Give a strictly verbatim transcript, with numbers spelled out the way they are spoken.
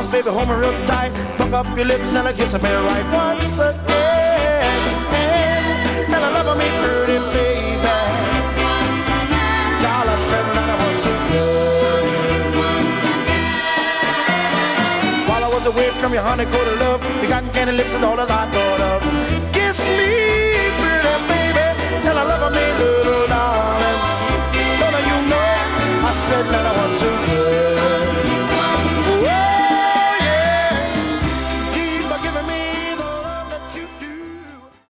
arms, baby, hold me real tight. Puck up your lips and I kiss me right once again. And I love me pretty, baby. All I said that I want you. While I was away from your honey coated love, you got candy lips and all that I thought of. Kiss me, pretty baby, and I love me.